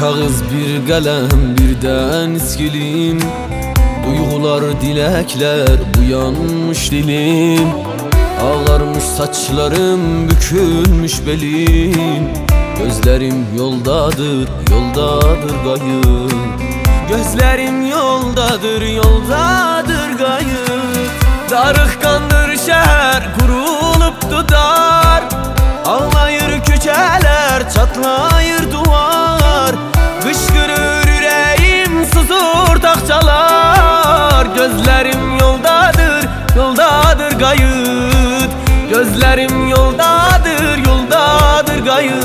kağız, bir kalem, birden iskilim. Duygular, dilekler, bu yanmış dilim. Ağarmış saçlarım, bükülmüş belim. Gözlerim yoldadır, yoldadır gayet. Gözlerim yoldadır, yoldadır gayet. Darıkkandır şehir, kurulup dudar. Ağlayır küçeler, çatlayır duvar. Kışkırır yüreğim, sızır takçalar. Gözlerim yoldadır, yoldadır gayet. Gözlerim yoldadır, yoldadır gayet.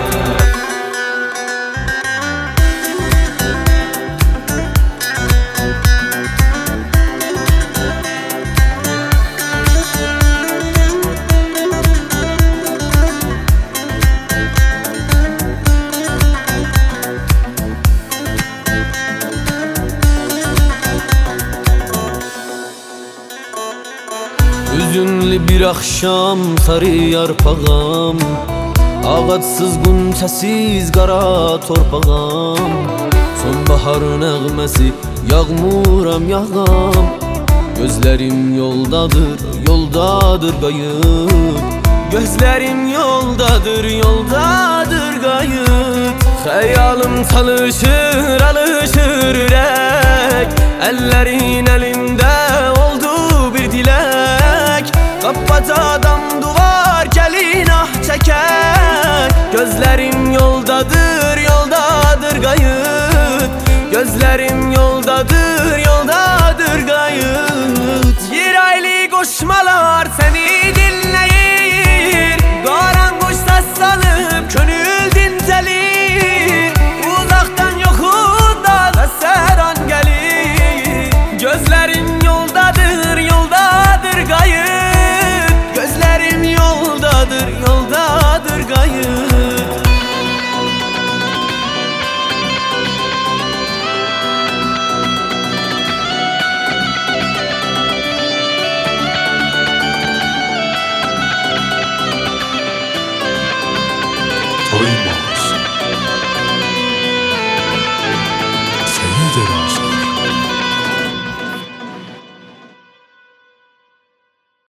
Hüzünlü bir akşam, sarı yarpağım. Ağaçsız, günçəsiz, qara torpağım. Sonbahar nəğməsi, yağmuram yağam. Gözlerim yoldadır, yoldadır gayet. Gözlerim yoldadır, yoldadır gayet. Xəyalım çalışır, alışır ürək. Əllərin əlində oldu bir dilək. Kapat adam duvar, gelin ah çeker. Gözlerim yoldadır, yoldadır gayet.